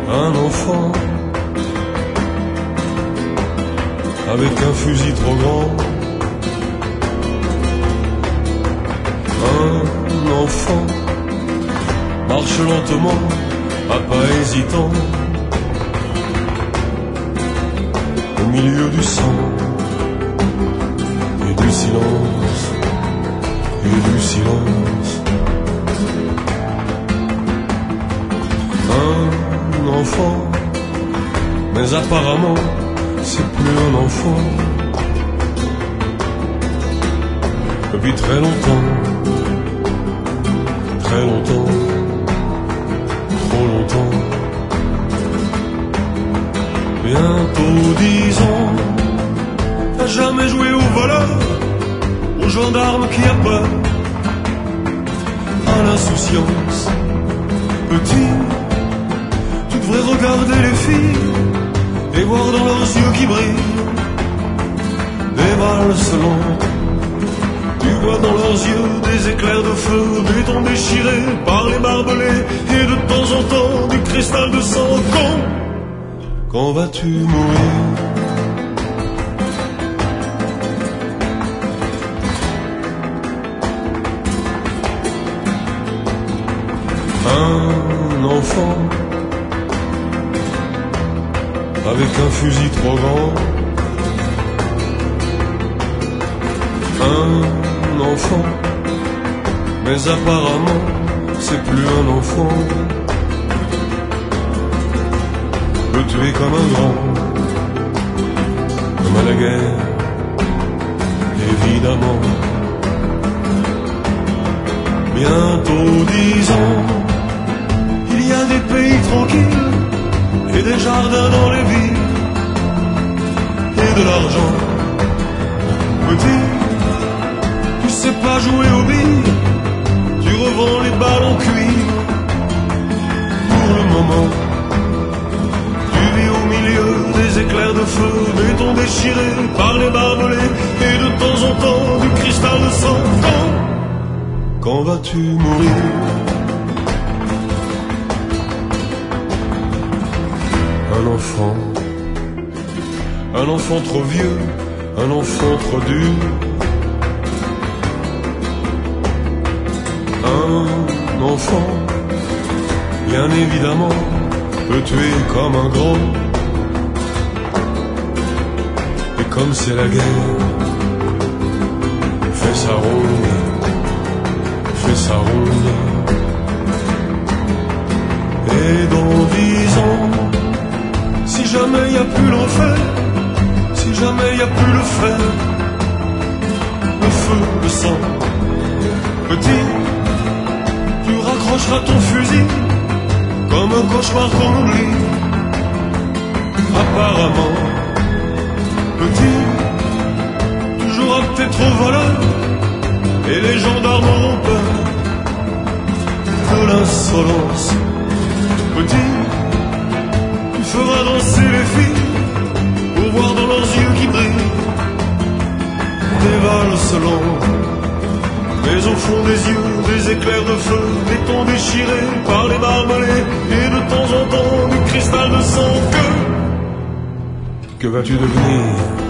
un enfant avec un fusil trop grand. Un enfant marche lentement, à pas hésitant, au milieu du sang et du silence, et du silence. Un enfant, mais apparemment c'est plus un enfant. Depuis très longtemps, très longtemps, trop longtemps. Bientôt 10 ans, t'as jamais joué au voleur, au gendarme qui a peur, à l'insouciance. Petit, tu devrais regarder les filles et voir dans leurs yeux qui brillent des valses lentes. Tu vois dans leurs yeux des éclairs de feu, des tons déchirés par les barbelés, et de temps en temps du cristal de sang. Quand vas-tu mourir? Un enfant avec un fusil trop grand. Un enfant, mais apparemment c'est plus un enfant. Le tuer comme un grand, comme à la guerre, évidemment. Bientôt 10 ans, il y a des pays tranquilles et des jardins dans les villes et de l'argent. Petit, tu sais pas jouer aux billes, tu revends les balles en cuir. Pour le moment, tu vis au milieu des éclairs de feu, des tons déchirés par les barbelés, et de temps en temps du cristal de sang. Quand vas-tu mourir? Un enfant trop vieux, un enfant trop dur. Un enfant, bien évidemment, peut tuer comme un gros. Et comme c'est la guerre, fais sa ronde, fais sa ronde. Et dans 10 ans, si jamais y a plus l'enfer, si jamais y a plus le fer, le feu, le sang, petit, tu raccrocheras ton fusil comme un cauchemar qu'on oublie. Apparemment, petit, tu joueras peut-être au voleur et les gendarmes auront peur de l'insolence. Petit, tu feras danser les filles pour voir dans leurs yeux qui brillent des valses lentes. Mais au fond des yeux, des éclairs de feu, des tons déchirés par les barbelés, et de temps en temps du cristal de sang. Que vas-tu devenir?